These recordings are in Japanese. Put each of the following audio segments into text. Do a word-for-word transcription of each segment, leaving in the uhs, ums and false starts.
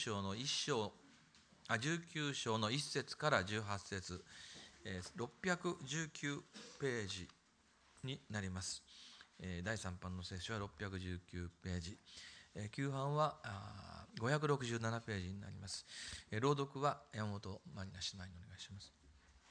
章のいっ章、あじゅうきゅう章のいっ節からじゅうはち節、えー、ろっぴゃくじゅうきゅうページになります。えー、だいさん版の聖書はろっぴゃくじゅうきゅうページ、えー、きゅう版はあごひゃくろくじゅうななページになります。えー、朗読は山本まりな姉妹にお願いします。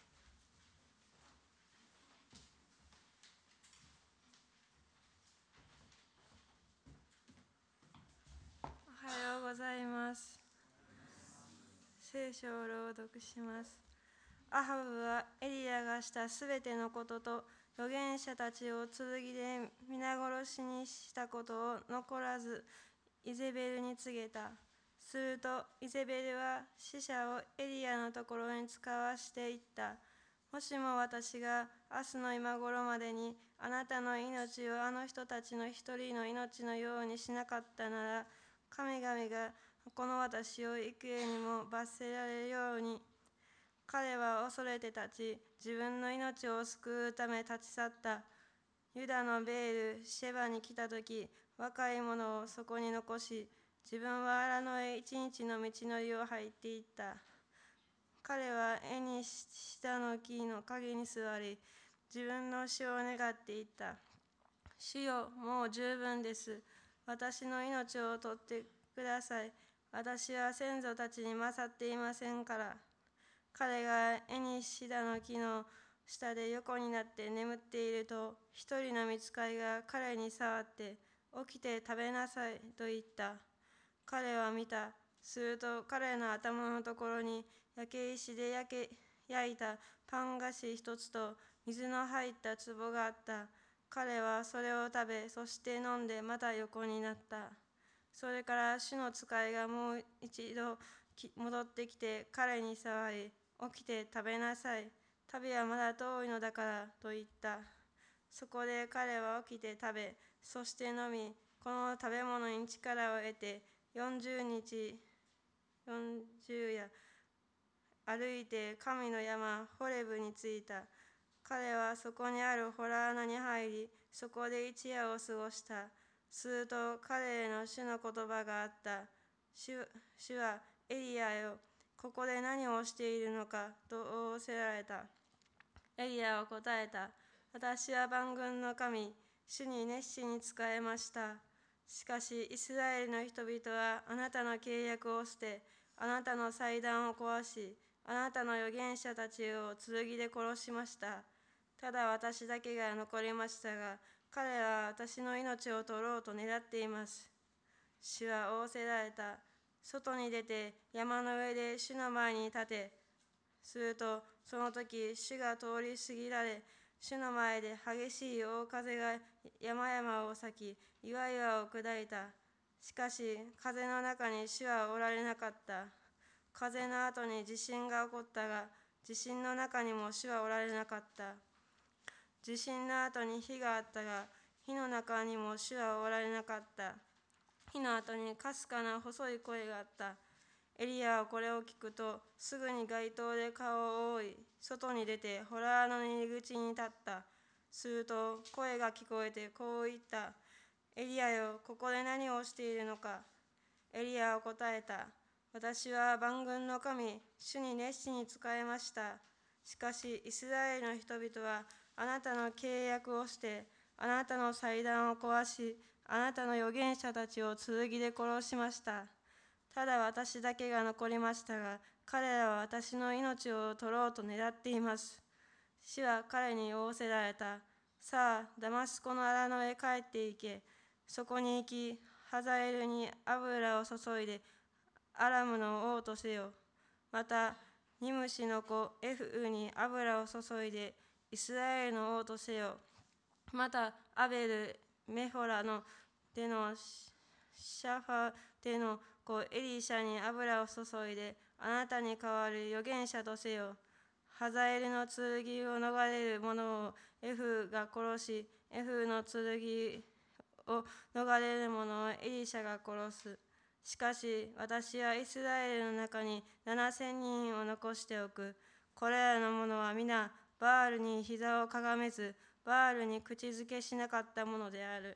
おはようございます。聖書を朗読します。アハブはエリヤがしたすべてのことと預言者たちを剣で皆殺しにしたことを残らずイゼベルに告げた。するとイゼベルは使者をエリヤのところに使わしていった。もしも私が明日の今頃までにあなたの命をあの人たちの一人の命のようにしなかったなら、神々がこの私を幾重にも罰せられるように。彼は恐れて立ち、自分の命を救うため立ち去った。ユダのベール、シェバに来たとき、若い者をそこに残し、自分は荒野へ一日の道のりを入っていった。彼は絵に下の木の陰に座り、自分の死を願っていった。主よ、もう十分です。私の命を取ってください。私は先祖たちに勝っていませんから。彼が絵にシダの木の下で横になって眠っていると、一人の御使いが彼に触って、起きて食べなさいと言った。彼は見た。すると彼の頭のところに焼け石で焼け焼いたパン菓子一つと水の入った壺があった。彼はそれを食べ、そして飲んでまた横になった。それから主の使いがもう一度戻ってきて彼に触り、起きて食べなさい。旅はまだ遠いのだからと言った。そこで彼は起きて食べ、そして飲み、この食べ物に力を得て、よんじゅうにち、よんじゅう夜、歩いて神の山、ホレブに着いた。彼はそこにある洞穴に入り、そこで一夜を過ごした。すると彼への主の言葉があった。主、主はエリヤよ、ここで何をしているのかと仰せられた。エリヤは答えた。私は万軍の神、主に熱心に仕えました。しかしイスラエルの人々はあなたの契約を捨て、あなたの祭壇を壊し、あなたの預言者たちを剣で殺しました。ただ私だけが残りましたが、彼は私の命を取ろうと狙っています。主は仰せられた。外に出て山の上で主の前に立て。するとその時主が通り過ぎられ、主の前で激しい大風が山々を裂き、岩々を砕いた。しかし風の中に主はおられなかった。風の後に地震が起こったが、地震の中にも主はおられなかった。地震の後に火があったが、火の中にも主はおられなかった。火の後にかすかな細い声があった。エリヤはこれを聞くと、すぐに街灯で顔を覆い、外に出て洞穴の入り口に立った。すると声が聞こえてこう言った。エリヤよ、ここで何をしているのか。エリヤは答えた。私は万軍の神、主に熱心に仕えました。しかしイスラエルの人々はあなたの契約をして、あなたの祭壇を壊し、あなたの預言者たちを剣で殺しました。ただ私だけが残りましたが、彼らは私の命を取ろうと狙っています。主は彼に仰せられた。さあ、ダマスコの荒野へ帰って行け。そこに行き、ハザエルに油を注いで、アラムの王とせよ。また、ニムシの子エフウに油を注いで、イスラエルの王とせよ。また、アベル、メホラのでのシャファテの子エリシャに油を注いで、あなたに代わる預言者とせよ。ハザエルの剣を逃れる者をエフが殺し、エフの剣を逃れる者をエリシャが殺す。しかし私はイスラエルの中に七千人を残しておく。これらの者は皆バールに膝をかがめず、バールに口づけしなかったものである。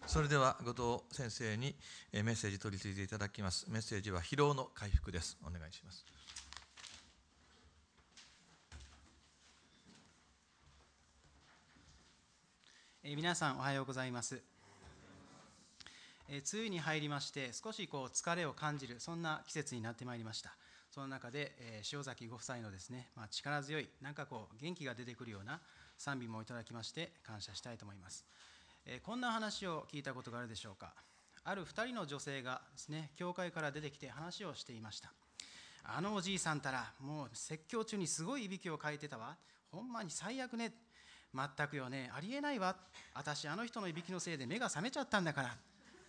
それでは後藤先生にメッセージ取り次いでいただきます。メッセージは疲労の回復です。お願いします。 えー、皆さんおはようございます。えー、梅雨に入りまして少しこう疲れを感じる、そんな季節になってまいりました。その中で、えー、塩崎ご夫妻のですね、まあ、力強いなんかこう元気が出てくるような賛美もいただきまして感謝したいと思います。えー、こんな話を聞いたことがあるでしょうか。あるふたりの女性がですね、教会から出てきて話をしていました。あのおじいさんたらもう説教中にすごいいびきをかいてたわ。ほんまに最悪ね。全くよね、ありえないわ。私あの人のいびきのせいで目が覚めちゃったんだから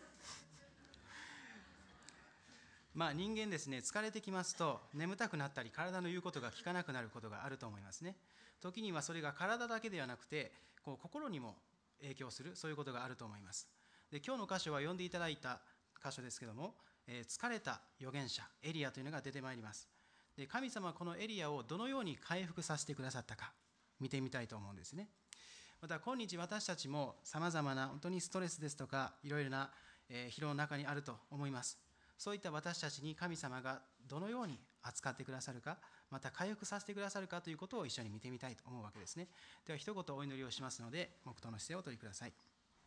まあ人間ですね、疲れてきますと眠たくなったり体の言うことが聞かなくなることがあると思いますね。時にはそれが体だけではなくてこう心にも影響する、そういうことがあると思います。で、今日の箇所は読んでいただいた箇所ですけども、えー、疲れた預言者エリアというのが出てまいります。で、神様はこのエリアをどのように回復させてくださったか見てみたいと思うんですね。また今日私たちもさまざまな本当にストレスですとかいろいろな疲労の中にあると思います。そういった私たちに神様がどのように扱ってくださるか、また回復させてくださるかということを一緒に見てみたいと思うわけですね。では一言お祈りをしますので黙祷の姿勢をお取りください。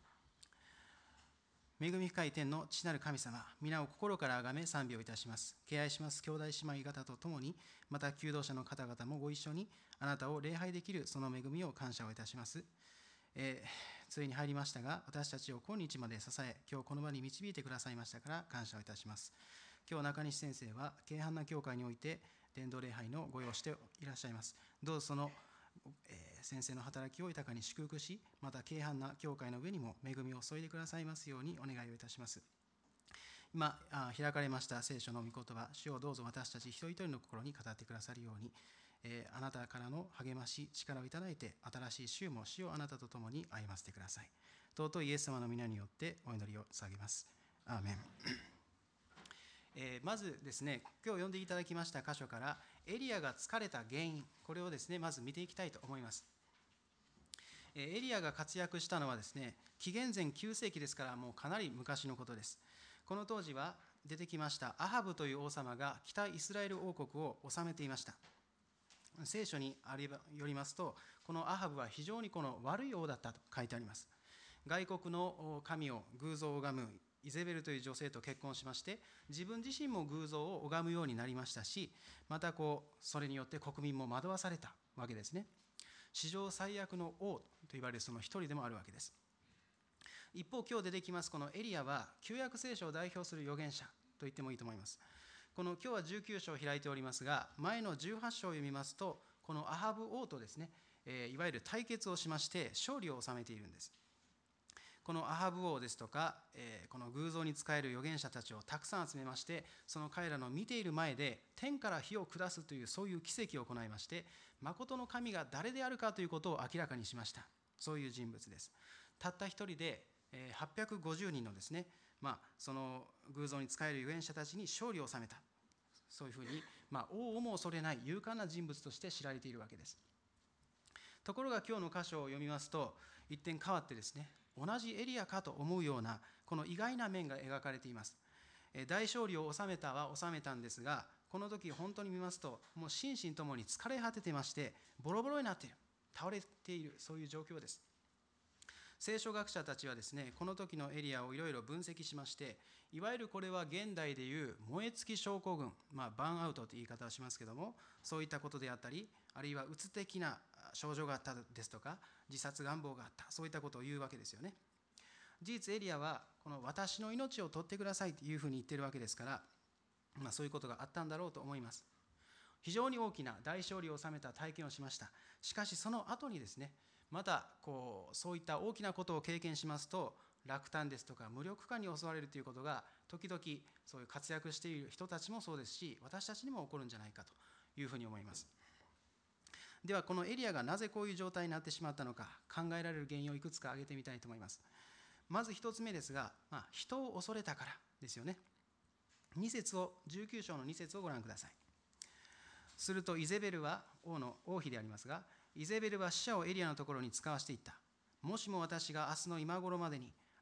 恵み深い天の父なる神様、皆を心からあがめ賛美をいたします。敬愛します兄弟姉妹方と共に、また求道者の方々もご一緒にあなたを礼拝できるその恵みを感謝をいたします。えー、ついに入りましたが、私たちを今日まで支え、今日この場に導いてくださいましたから感謝をいたします。今日中西先生は京阪な教会において伝道礼拝のご用意していらっしゃいます。どうぞその、えー、先生の働きを豊かに祝福し、また京阪な教会の上にも恵みを注いでくださいますようにお願いをいたします。今開かれました聖書の御言葉、主をどうぞ私たち一人一人の心に語ってくださるように、えー、あなたからの励まし、力をいただいて、新しい週も主をあなたと共に歩ませてください。尊いイエス様の皆によってお祈りを捧げます。アーメン。えー、まずですね、今日読んでいただきました箇所からエリアが疲れた原因、これをですねまず見ていきたいと思います。えー、エリアが活躍したのはですね、紀元前きゅう世紀ですから、もうかなり昔のことです。この当時は出てきましたアハブという王様が北イスラエル王国を治めていました。聖書によりますと、このアハブは非常にこの悪い王だったと書いてあります。外国の神を偶像を拝むイゼベルという女性と結婚しまして、自分自身も偶像を拝むようになりましたし、またこうそれによって国民も惑わされたわけですね。史上最悪の王と言われるその一人でもあるわけです。一方、今日出てきますこのエリアは旧約聖書を代表する預言者と言ってもいいと思います。この今日はじゅうきゅう章を開いておりますが、前のじゅうはち章を読みますと、このアハブ王とですね、えー、いわゆる対決をしまして勝利を収めているんです。このアハブ王ですとか、えー、この偶像に仕える預言者たちをたくさん集めまして、その彼らの見ている前で天から火を下すというそういう奇跡を行いまして、誠の神が誰であるかということを明らかにしました。そういう人物です。たった一人ではっぴゃくごじゅうにんのですね、まあ、その偶像に仕える預言者たちに勝利を収めた、そういうふうに、まあ、王をも恐れない勇敢な人物として知られているわけです。ところが今日の箇所を読みますと、一点変わってですね、同じエリアかと思うようなこの意外な面が描かれています。大勝利を収めたは収めたんですが、この時本当に見ますと、もう心身ともに疲れ果ててまして、ボロボロになっている、倒れている、そういう状況です。聖書学者たちはですね、この時のエリアをいろいろ分析しまして、いわゆるこれは現代でいう燃え尽き症候群、まあ、バーンアウトという言い方をしますけども、そういったことであったり、あるいはうつ的な症状があったですとか、自殺願望があった、そういったことを言うわけですよね。事実エリアはこの私の命を取ってくださいというふうに言っているわけですから、まあ、そういうことがあったんだろうと思います。非常に大きな大勝利を収めた体験をしました。しかしその後にですね、またこうそういった大きなことを経験しますと、落胆ですとか無力感に襲われるということが時々そういう活躍している人たちもそうですし、私たちにも起こるんじゃないかというふうに思います。ではこのエリアがなぜこういう状態になってしまったのか、考えられる原因をいくつか挙げてみたいと思います。まず一つ目ですが、まあ、人を恐れたからですよね。に節をじゅうきゅう章のに節をご覧ください。するとイゼベルは王の王妃でありますが、イゼベルは使者をエリアのところに使わしていった。もしも私が明日の今頃までに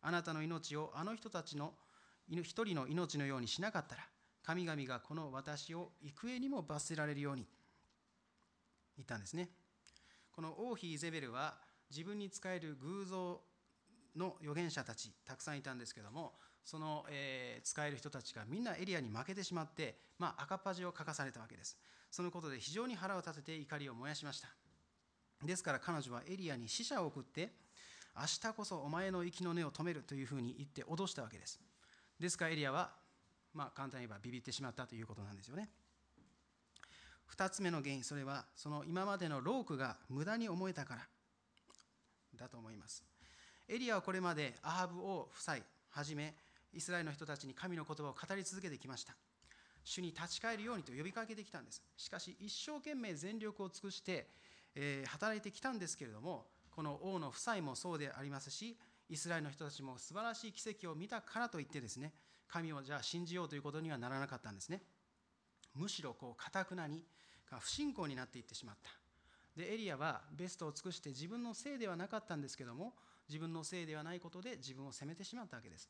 あなたの命をあの人たちの一人の命のようにしなかったら、神々がこの私を幾重にも罰せられるように言ったんですね。この王妃イゼベルは自分に仕える偶像の預言者たちたくさんいたんですけども、その、えー、仕える人たちがみんなエリアに負けてしまって、まあ、赤っ恥をかかされたわけです。そのことで非常に腹を立てて怒りを燃やしました。ですから彼女はエリアに使者を送って、明日こそお前の息の根を止めるというふうに言って脅したわけです。ですからエリアは、まあ、簡単に言えばビビってしまったということなんですよね。二つ目の原因、それはその今までの労苦が無駄に思えたからだと思います。エリアはこれまでアハブ王夫妻はじめイスラエルの人たちに神の言葉を語り続けてきました。主に立ち返るようにと呼びかけてきたんです。しかし一生懸命全力を尽くして、えー、働いてきたんですけれども、この王の夫妻もそうでありますし、イスラエルの人たちも素晴らしい奇跡を見たからといってですね、神をじゃあ信じようということにはならなかったんですね。むしろこう堅くなに不信仰になっていってしまった。でエリアはベストを尽くして自分のせいではなかったんですけども、自分のせいではないことで自分を責めてしまったわけです。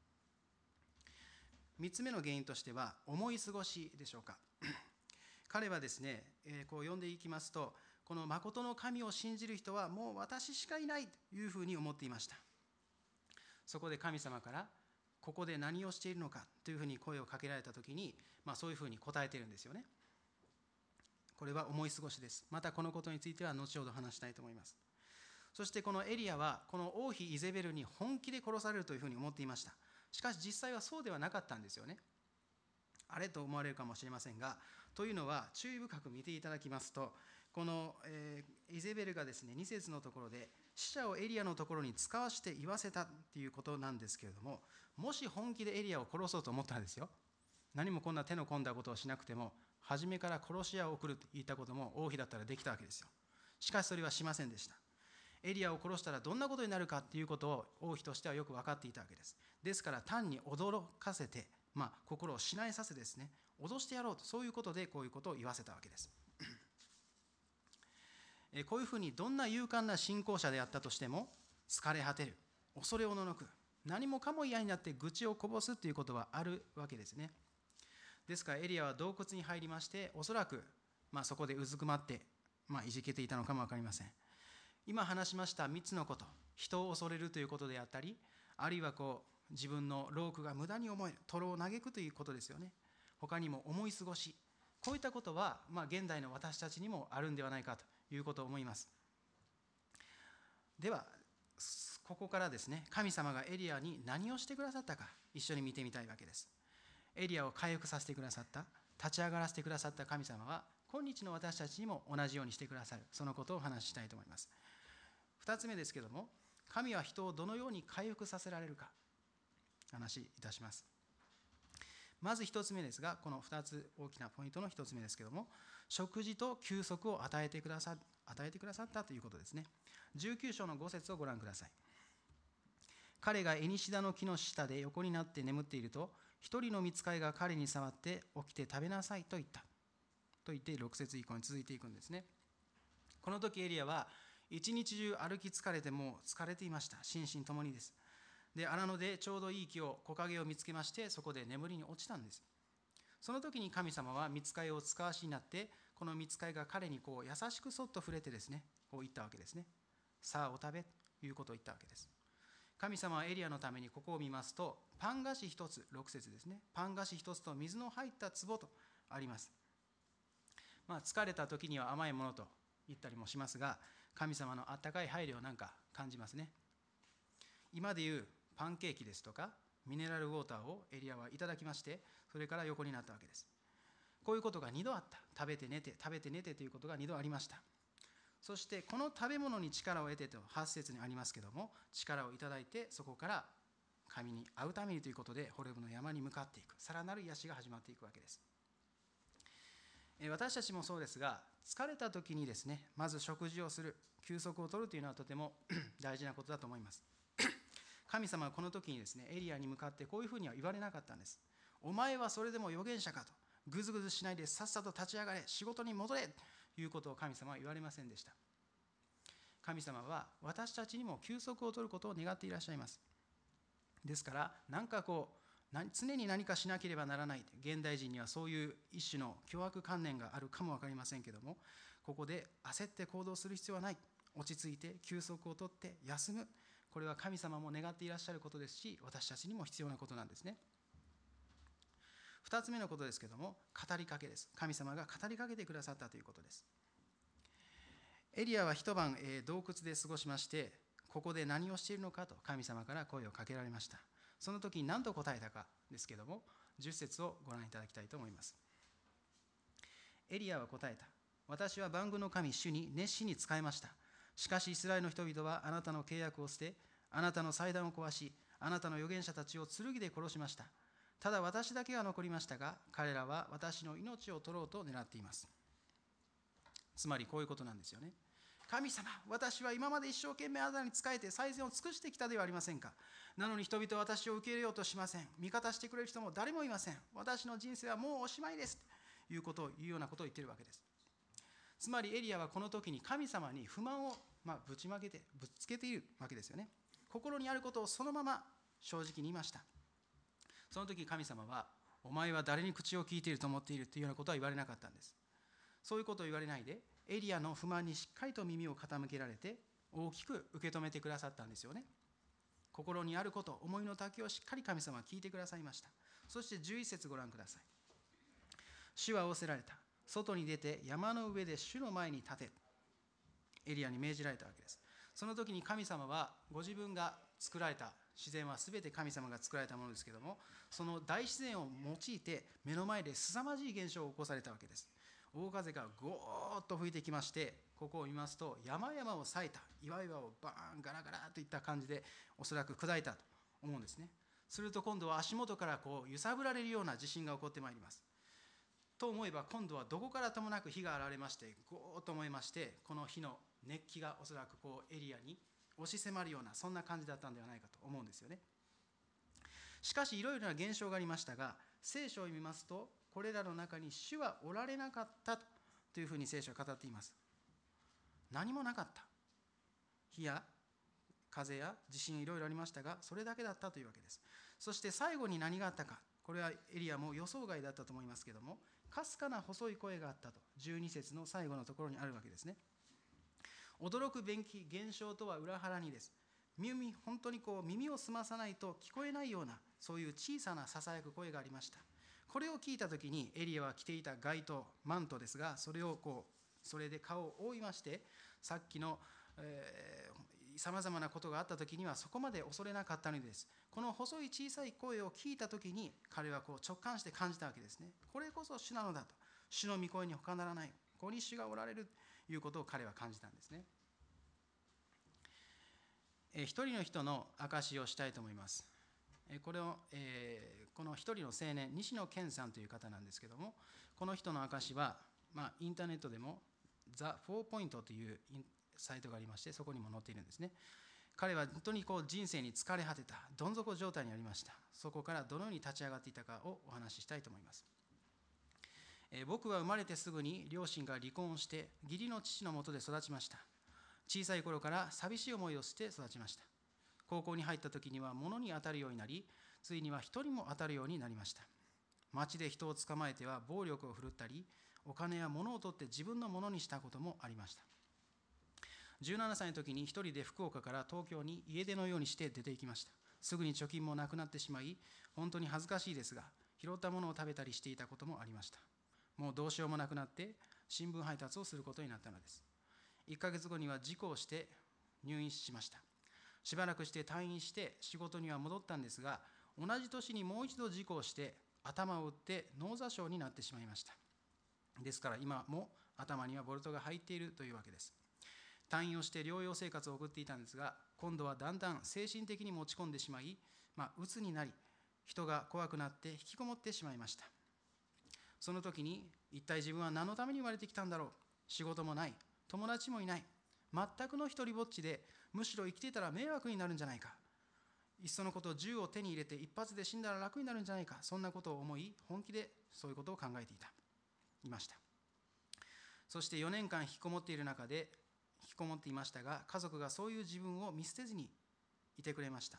みっつめの原因としては思い過ごしでしょうか。彼はですね、えー、こう読んでいきますと、この誠の神を信じる人はもう私しかいないというふうに思っていました。そこで神様からここで何をしているのかというふうに声をかけられたときに、まあ、そういうふうに答えているんですよね。これは思い過ごしです。またこのことについては後ほど話したいと思います。そしてこのエリアはこの王妃イゼベルに本気で殺されるというふうに思っていました。しかし実際はそうではなかったんですよね。あれと思われるかもしれませんが、というのは注意深く見ていただきますと、この、えー、イゼベルがですねに節のところで使者をエリアのところに使わして言わせたということなんですけれども、もし本気でエリアを殺そうと思ったらですよ、何もこんな手の込んだことをしなくても初めから殺し屋を送ると言ったことも王妃だったらできたわけですよ。しかしそれはしませんでした。エリアを殺したらどんなことになるかということを王妃としてはよく分かっていたわけです。ですから単に驚かせて、まあ、心をしないさせですね、脅してやろうと、そういうことでこういうことを言わせたわけです。こういうふうにどんな勇敢な信仰者であったとしても疲れ果てる、恐れおののく、何もかも嫌になって愚痴をこぼすということはあるわけですね。ですからエリアは洞窟に入りまして、おそらく、まあ、そこでうずくまって、まあ、いじけていたのかも分かりません。今話しましたみっつのこと、人を恐れるということであったり、あるいはこう自分の労苦が無駄に思える、徒労を嘆くということですよね。他にも思い過ごし、こういったことは、まあ、現代の私たちにもあるんではないかということを思います。ではここからですね、神様がエリアに何をしてくださったか一緒に見てみたいわけです。エリアを回復させてくださった、立ち上がらせてくださった神様は今日の私たちにも同じようにしてくださる、そのことをお話ししたいと思います。ふたつめですけども、神は人をどのように回復させられるか話いたします。まずひとつめですが、このふたつ大きなポイントのひとつめですけども、食事と休息を与えてくださ与えてくださったということですね。じゅうきゅう章のご節をご覧ください。彼がエニシダの木の下で横になって眠っていると、一人の御使いが彼に触って起きて食べなさいと言ったと言ってろく節以降に続いていくんですね。この時エリアは一日中歩き疲れてもう疲れていました。心身ともにです。で荒野でちょうどいい木を木陰を見つけまして、そこで眠りに落ちたんです。その時に神様は御使いを使わしになって、この御使いが彼にこう優しくそっと触れてですね、こう言ったわけですね。さあお食べということを言ったわけです。神様はエリアのためにここを見ますと、パン菓子一つ、ろく節ですね、パン菓子一つと水の入った壺とあります。まあ疲れた時には甘いものと言ったりもしますが、神様のあったかい配慮をなんか感じますね。今でいうパンケーキですとかミネラルウォーターをエリアはいただきまして、それから横になったわけです。こういうことがにどあった。食べて寝て食べて寝てということがにどありました。そしてこの食べ物に力を得てとはち節にありますけども、力をいただいてそこから神に会うためにということでホレブの山に向かっていく、さらなる癒しが始まっていくわけです。私たちもそうですが、疲れた時にですね、まず食事をする、休息を取るというのはとても大事なことだと思います。神様はこの時にですね、エリアに向かってこういうふうには言われなかったんです。お前はそれでも預言者かと、ぐずぐずしないでさっさと立ち上がれ、仕事に戻れということを神様は言われませんでした。神様は私たちにも休息を取ることを願っていらっしゃいます。 ですから何かこう常に何かしなければならない、現代人にはそういう一種の凶悪観念があるかも分かりませんけども、ここで焦って行動する必要はない。落ち着いて休息をとって休む、これは神様も願っていらっしゃることですし、私たちにも必要なことなんですね。二つ目のことですけども、語りかけです。神様が語りかけてくださったということです。エリアは一晩、えー、洞窟で過ごしまして、ここで何をしているのかと神様から声をかけられました。その時に何と答えたかですけども、じゅっ節をご覧いただきたいと思います。エリアは答えた。私は万軍の神主に熱心に仕えました。しかしイスラエルの人々はあなたの契約を捨て、あなたの祭壇を壊し、あなたの預言者たちを剣で殺しました。ただ私だけは残りましたが、彼らは私の命を取ろうと狙っています。つまりこういうことなんですよね。神様、私は今まで一生懸命あなたに仕えて最善を尽くしてきたではありませんか。なのに人々は私を受け入れようとしません。味方してくれる人も誰もいません。私の人生はもうおしまいですということを言うようなことを言っているわけです。つまりエリアはこの時に神様に不満を、まあ、ぶちまけてぶつけているわけですよね。心にあることをそのまま正直に言いました。その時神様は、お前は誰に口を聞いていると思っているというようなことは言われなかったんです。そういうことを言われないで、エリアの不満にしっかりと耳を傾けられて、大きく受け止めてくださったんですよね。心にあること、思いの丈をしっかり神様は聞いてくださいました。そしてじゅういち節ご覧ください。主は仰せられた。外に出て山の上で主の前に立て。エリアに命じられたわけです。その時に神様はご自分が作られた自然は全て神様が作られたものですけども、その大自然を用いて目の前で凄まじい現象を起こされたわけです。大風がゴーッと吹いてきまして、ここを見ますと山々を裂いた、岩々をバーンガラガラといった感じでおそらく砕いたと思うんですね。すると今度は足元からこう揺さぶられるような地震が起こってまいります。と思えば今度はどこからともなく火が現れまして、ゴーッと燃えまして、この火の熱気がおそらくこうエリアに押し迫るような、そんな感じだったんではないかと思うんですよね。しかしいろいろな現象がありましたが、聖書を見ますとこれらの中に主はおられなかったというふうに聖書は語っています。何もなかった。火や風や地震いろいろありましたが、それだけだったというわけです。そして最後に何があったか、これはエリアも予想外だったと思いますけども、かすかな細い声があったとじゅうに節の最後のところにあるわけですね。驚くべき現象とは裏腹にです。耳、本当にこう耳を澄まさないと聞こえないような、そういう小さなささやく声がありました。これを聞いたときにエリアは着ていた街灯、マントですが、それをこうそれで顔を覆いまして、さっきのさまざまなことがあったときにはそこまで恐れなかったのです。この細い小さい声を聞いたときに彼はこう直感して感じたわけですね。これこそ主なのだと、主の御声に他ならない、ここに主がおられるということを彼は感じたんですね。え一人の人の証しをしたいと思います。これを、えー、この一人の青年、西野健さんという方なんですけども、この人の証は、まあ、インターネットでもザ・フォーポイントというサイトがありまして、そこにも載っているんですね。彼は本当にこう人生に疲れ果てたどん底状態にありました。そこからどのように立ち上がっていたかをお話ししたいと思います。えー、僕は生まれてすぐに両親が離婚して義理の父のもとで育ちました。小さい頃から寂しい思いをして育ちました。高校に入った時には物に当たるようになり、ついには人にも当たるようになりました。街で人を捕まえては暴力を振るったり、お金や物を取って自分のものにしたこともありました。じゅうななさいの時に一人で福岡から東京に家出のようにして出て行きました。すぐに貯金もなくなってしまい、本当に恥ずかしいですが、拾ったものを食べたりしていたこともありました。もうどうしようもなくなって新聞配達をすることになったのです。いっかげつごには事故をして入院しました。しばらくして退院して仕事には戻ったんですが、同じ年にもう一度事故をして頭を打って脳挫傷になってしまいました。ですから今も頭にはボルトが入っているというわけです。退院をして療養生活を送っていたんですが、今度はだんだん精神的に持ち込んでしまい、まあ、鬱になり、人が怖くなって引きこもってしまいました。その時に一体自分は何のために生まれてきたんだろう。仕事もない、友達もいない、全くの一人ぼっちで、むしろ生きていたら迷惑になるんじゃないか、いっそのこと銃を手に入れて一発で死んだら楽になるんじゃないか、そんなことを思い、本気でそういうことを考えていたいました。そしてよねんかん引きこもっている中で引きこもっていましたが、家族がそういう自分を見捨てずにいてくれました。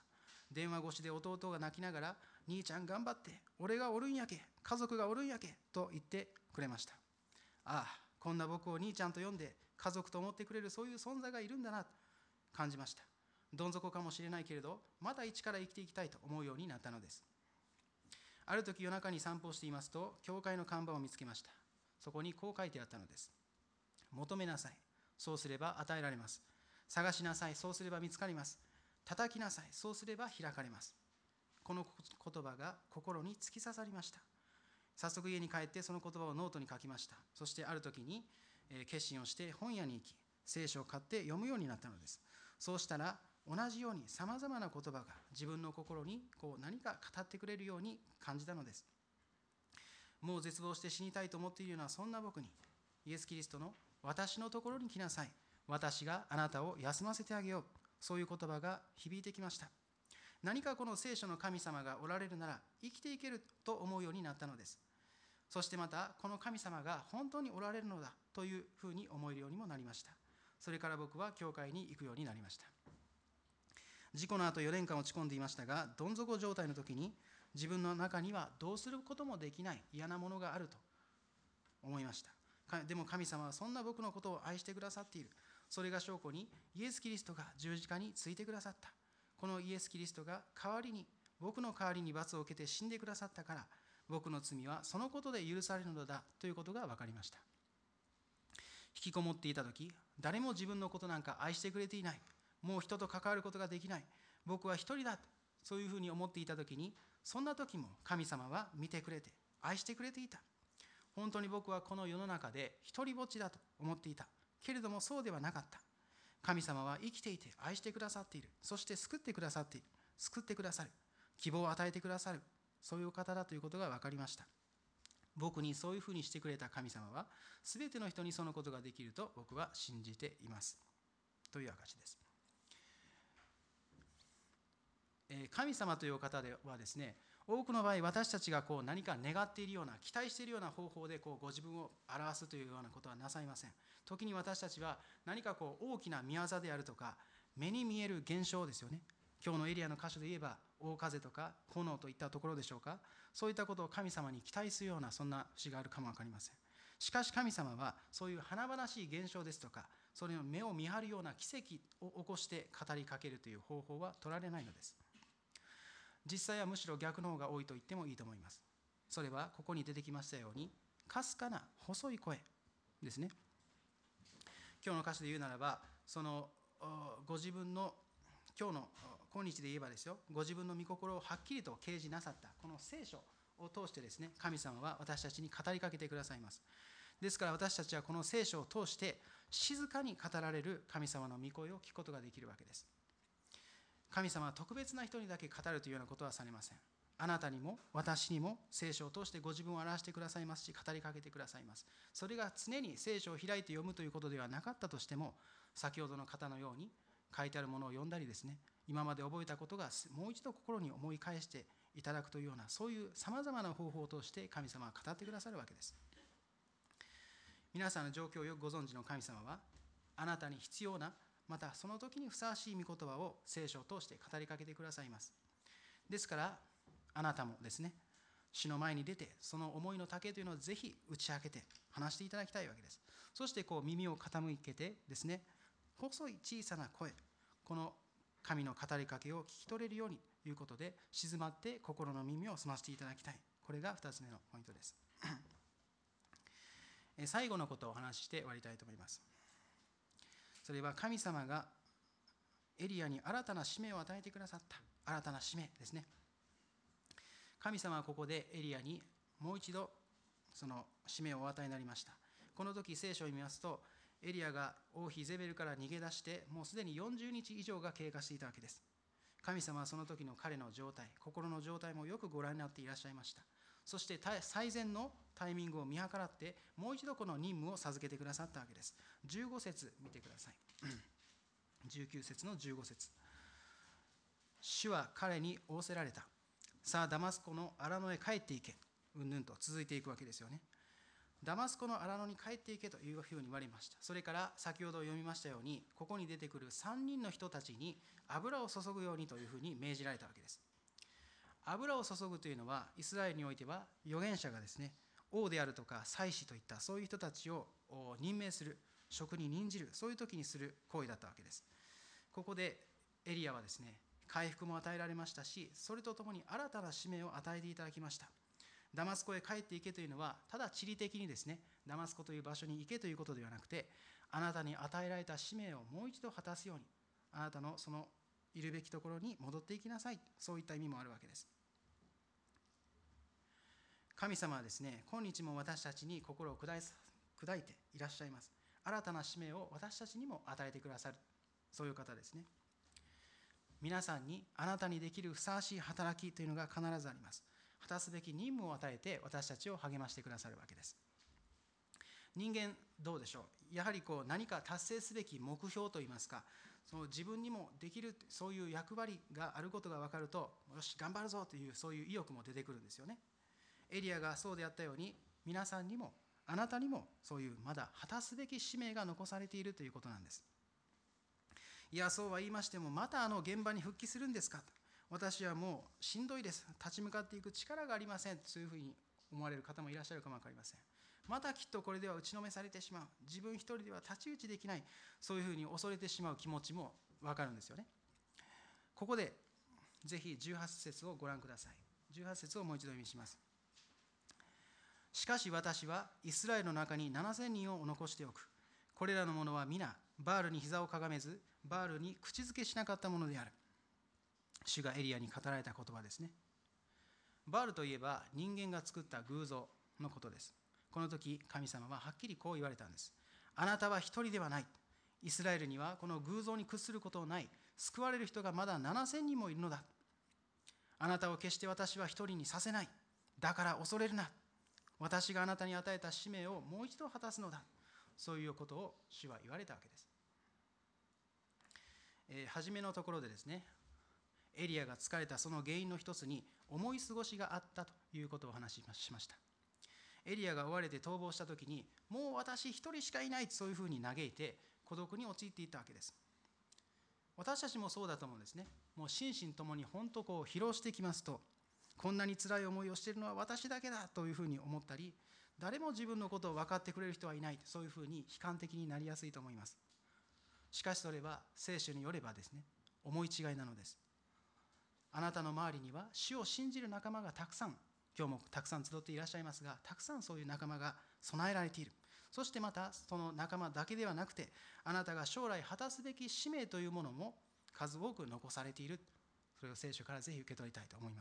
電話越しで弟が泣きながら、兄ちゃん頑張って、俺がおるんやけ、家族がおるんやけと言ってくれました。ああ、こんな僕を兄ちゃんと呼んで家族と思ってくれるそういう存在がいるんだなと感じました。どん底かもしれないけれど、また一から生きていきたいと思うようになったのです。ある時夜中に散歩をしていますと、教会の看板を見つけました。そこにこう書いてあったのです。求めなさい、そうすれば与えられます。探しなさい、そうすれば見つかります。叩きなさい、そうすれば開かれます。この言葉が心に突き刺さりました。早速家に帰ってその言葉をノートに書きました。そしてある時に決心をして本屋に行き、聖書を買って読むようになったのです。そうしたら同じようにさまざまな言葉が自分の心にこう何か語ってくれるように感じたのです。もう絶望して死にたいと思っているようなそんな僕に、イエス・キリストの私のところに来なさい、私があなたを休ませてあげよう、そういう言葉が響いてきました。何かこの聖書の神様がおられるなら生きていけると思うようになったのです。そしてまたこの神様が本当におられるのだというふうに思えるようにもなりました。それから僕は教会に行くようになりました。事故の後よねんかん落ち込んでいましたが、どん底状態の時に自分の中にはどうすることもできない嫌なものがあると思いました。でも神様はそんな僕のことを愛してくださっている。それが証拠にイエス・キリストが十字架についてくださった。このイエス・キリストが代わりに、僕の代わりに罰を受けて死んでくださったから、僕の罪はそのことで許されるのだということが分かりました。引きこもっていた時、誰も自分のことなんか愛してくれていない、もう人と関わることができない、僕は一人だ、そういうふうに思っていた時に、そんな時も神様は見てくれて愛してくれていた。本当に僕はこの世の中で一人ぼっちだと思っていたけれども、そうではなかった。神様は生きていて愛してくださっている。そして救ってくださっている。救ってくださる。希望を与えてくださる。そういう方だということが分かりました。僕にそういうふうにしてくれた神様は、すべての人にそのことができると僕は信じています。という証です。神様という方ではですね、多くの場合私たちがこう何か願っているような、期待しているような方法でこうご自分を表すというようなことはなさいません。時に私たちは何かこう大きな宮業であるとか、目に見える現象ですよね。今日のエリアの箇所で言えば大風とか炎といったところでしょうか。そういったことを神様に期待するような、そんな節があるかも分かりません。しかし神様はそういう華々しい現象ですとか、それの目を見張るような奇跡を起こして語りかけるという方法は取られないのです。実際はむしろ逆の方が多いと言ってもいいと思います。それはここに出てきましたように、かすかな細い声ですね。今日の歌詞で言うならば、そのご自分の今日の今日で言えばですよ、ご自分の御心をはっきりと掲示なさったこの聖書を通してですね、神様は私たちに語りかけてくださいます。ですから私たちはこの聖書を通して静かに語られる神様の御声を聞くことができるわけです。神様は特別な人にだけ語るというようなことはされません。あなたにも私にも聖書を通してご自分を表してくださいますし、語りかけてくださいます。それが常に聖書を開いて読むということではなかったとしても、先ほどの方のように書いてあるものを読んだりですね、今まで覚えたことがもう一度心に思い返していただくというような、そういうさまざまな方法を通して神様は語ってくださるわけです。皆さんの状況をよくご存知の神様は、あなたに必要な、またその時にふさわしい御言葉を聖書を通して語りかけてくださいます。ですからあなたもですね、主の前に出てその思いの丈というのをぜひ打ち明けて話していただきたいわけです。そしてこう耳を傾けてですね、細い小さな声、この神の語りかけを聞き取れるようにということで、静まって心の耳を澄ませていただきたい。これがふたつめのポイントです。最後のことをお話しして終わりたいと思います。それは神様がエリアに新たな使命を与えてくださった新たな使命ですね。神様はここでエリアにもう一度その使命をお与えになりました。この時聖書を見ますと、エリアが王妃ゼベルから逃げ出してもうすでによんじゅうにち以上が経過していたわけです。神様はその時の彼の状態、心の状態もよくご覧になっていらっしゃいました。そして最善のタイミングを見計らってもう一度この任務を授けてくださったわけです。じゅうご節見てください。じゅうきゅう節のじゅうご節。主は彼に仰せられた。さあダマスコの荒野へ帰っていけ。うんぬんと続いていくわけですよね。 ダマスコの荒野に帰っていけというふうに言われました。それから先ほど読みましたように、ここに出てくるさんにんの人たちに油を注ぐようにというふうに命じられたわけです。油を注ぐというのは、イスラエルにおいては預言者がですね、王であるとか祭司といったそういう人たちを任命する、職に任じる、そういう時にする行為だったわけです。ここでエリアはですね、回復も与えられましたし、それとともに新たな使命を与えていただきました。ダマスコへ帰っていけというのは、ただ地理的にですね、ダマスコという場所に行けということではなくて、あなたに与えられた使命をもう一度果たすように、あなたのそのいるべきところに戻っていきなさい、そういった意味もあるわけです。神様はですね、今日も私たちに心を砕いていらっしゃいます。新たな使命を私たちにも与えてくださる、そういう方ですね。皆さんにあなたにできるふさわしい働きというのが必ずあります。果たすべき任務を与えて私たちを励ましてくださるわけです。人間どうでしょう。やはりこう何か達成すべき目標といいますか、その自分にもできるそういう役割があることが分かると、よし頑張るぞというそういう意欲も出てくるんですよね。エリアがそうであったように、皆さんにもあなたにもそういうまだ果たすべき使命が残されているということなんです。いや、そうは言いましても、またあの現場に復帰するんですかと、私はもうしんどいです、立ち向かっていく力がありません、そういうふうに思われる方もいらっしゃるかも分かりません。またきっとこれでは打ちのめされてしまう、自分一人では太刀打ちできない、そういうふうに恐れてしまう気持ちも分かるんですよね。ここでぜひじゅうはち節をご覧ください。じゅうはち節をもう一度読みします。しかし私はイスラエルの中にななせんにんを残しておく。これらの者は皆バールに膝をかがめず、バールに口づけしなかったものである。主がエリアに語られた言葉ですね。バールといえば人間が作った偶像のことです。この時神様ははっきりこう言われたんです。あなたは一人ではない。イスラエルにはこの偶像に屈することのない救われる人がまだななせんにんもいるのだ。あなたを決して私は一人にさせない。だから恐れるな。私があなたに与えた使命をもう一度果たすのだ。そういうことを主は言われたわけです。えー、初めのところでですね、エリアが疲れたその原因の一つに思い過ごしがあったということをお話ししました。エリアが追われて逃亡した時に、もう私一人しかいない、そういうふうに嘆いて孤独に陥っていったわけです。私たちもそうだと思うんですね。もう心身ともに本当こう疲労してきますと、こんなに辛い思いをしているのは私だけだというふうに思ったり、誰も自分のことを分かってくれる人はいない、そういうふうに悲観的になりやすいと思います。しかしそれは聖書によればですね、思い違いなのです。あなたの周りには主を信じる仲間がたくさん、今日もたくさん集っていらっしゃいますが、たくさんそういう仲間が備えられている。そしてまたその仲間だけではなくて、あなたが将来果たすべき使命というものも数多く残されている。それを聖書からぜひ受け取りたいと思います。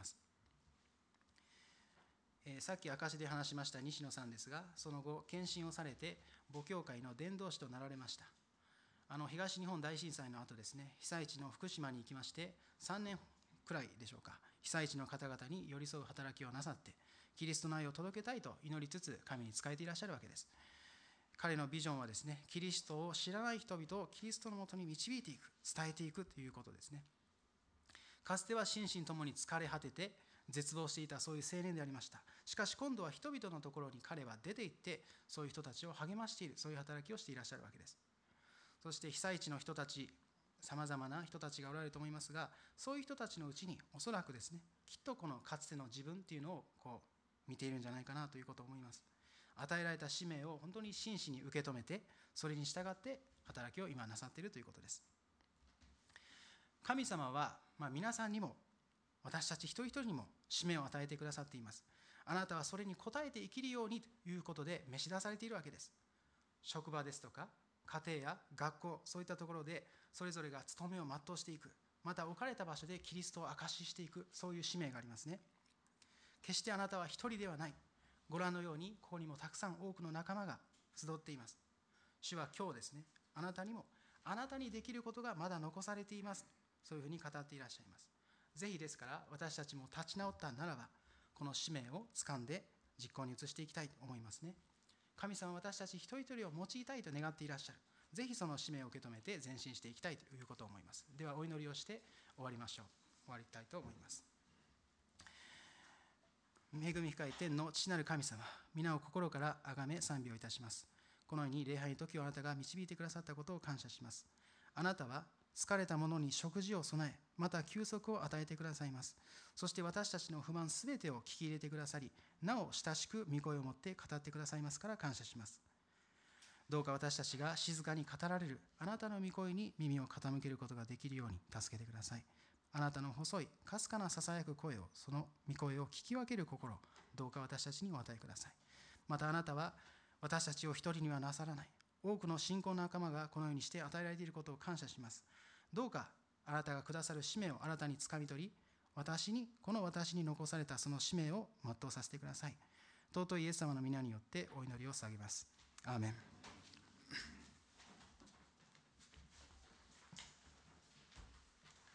えー、さっき証で話しました西野さんですが、その後献身をされて母教会の伝道師となられました。あの東日本大震災の後ですね、被災地の福島に行きまして、さんねんくらいでしょうか、被災地の方々に寄り添う働きをなさって、キリストの愛を届けたいと祈りつつ神に仕えていらっしゃるわけです。彼のビジョンはですね、キリストを知らない人々をキリストのもとに導いていく、伝えていくということですね。かつては心身ともに疲れ果てて絶望していたそういう青年でありました。しかし今度は人々のところに彼は出て行って、そういう人たちを励ましている、そういう働きをしていらっしゃるわけです。そして被災地の人たち、さまざまな人たちがおられると思いますが、そういう人たちのうちにおそらくですね、きっとこのかつての自分っていうのをこう見ているんじゃないかなということを思います。与えられた使命を本当に真摯に受け止めて、それに従って働きを今なさっているということです。神様は、まあ、皆さんにも私たち一人一人にも使命を与えてくださっています。あなたはそれに応えて生きるようにということで召し出されているわけです。職場ですとか家庭や学校、そういったところでそれぞれが務めを全うしていく、また置かれた場所でキリストを証ししていく、そういう使命がありますね。決してあなたは一人ではない。ご覧のようにここにもたくさん多くの仲間が集っています。主は今日ですね、あなたにもあなたにできることがまだ残されています、そういうふうに語っていらっしゃいます。ぜひですから私たちも立ち直ったならば、この使命を掴んで実行に移していきたいと思いますね。神様は私たち一人一人を用いたいと願っていらっしゃる。ぜひその使命を受け止めて前進していきたいということを思います。ではお祈りをして終わりましょう。終わりたいと思います。恵み深い天の父なる神様、 皆を心から崇め賛美をいたします。このように礼拝の時をあなたが導いてくださったことを感謝します。あなたは疲れた者に食事を備え、また休息を与えてくださいます。そして私たちの不満すべてを聞き入れてくださり、なお親しく御声を持って語ってくださいますから感謝します。どうか私たちが静かに語られるあなたの御声に耳を傾けることができるように助けてください。あなたの細いかすかなささやく声を、その御声を聞き分ける心、どうか私たちにお与えください。またあなたは私たちを一人にはなさらない、多くの信仰の仲間がこのようにして与えられていることを感謝します。どうかあなたがくださる使命を新たにつかみ取り、私にこの私に残されたその使命を全うさせてください。尊いイエス様の皆によってお祈りを捧げます。アーメン。